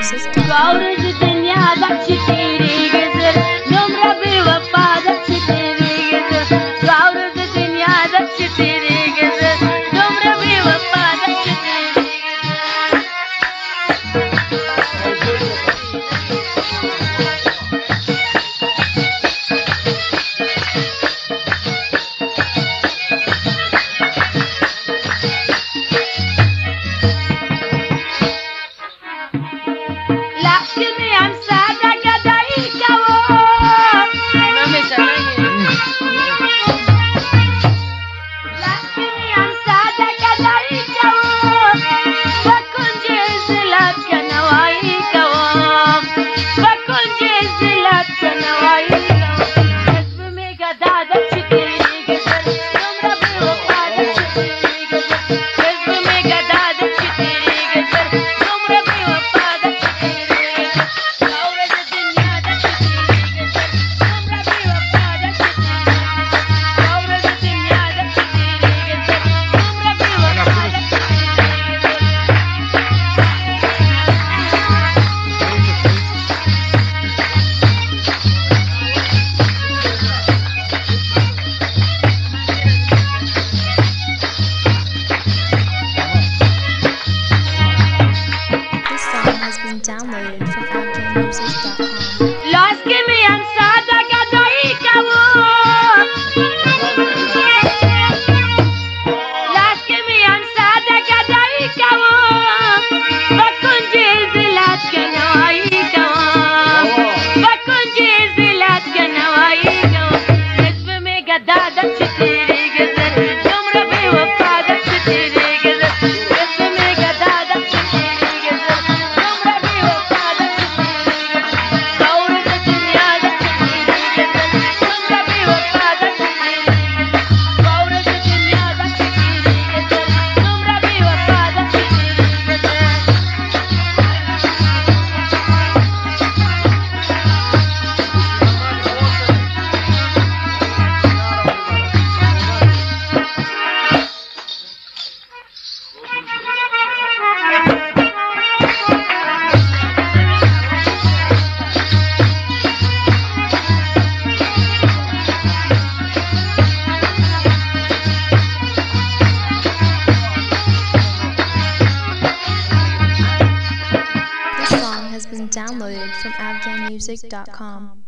AfghanMusic.com. عورة الدنيا بحكي تيري قدر نمرة بوفا بحكي تيري قدر عورة الدنيا بحكي تيري قدر نمرة بوفا بحكي تيري لكني أمسى دقدايك لكني أمسى دقدايك بكون جيز لك نوايك بكون جيز لك نوايك اسمي قدادة شتيري قدر نمرة بوفا شتيري قدر اسمي قدادة شتيري قدر نمرة بوفا شتيري عورة الدنيا دشتيري قدر نمرة بوفا شتيري عورة الدنيا دشتيري قدر نمرة بوفا This song has been downloaded from AfghanMusic.com. Los que me han sacado y cabo. Las que me han sacado y cabo. بكون جيز لك نوايك بكون جيز لك نوايك اسمي قدادة شتيري قدر نمرة بوفا شتيري قدر اسمي قدادة شتيري قدر نمرة بوفا شتيري قدر عورة الدنيا شتيري قدر نمرة بوفا شتيري قدر عورة الدنيا شتيري قدر نمرة بوفا شتيري قدر This song has been downloaded from AfghanMusic.com.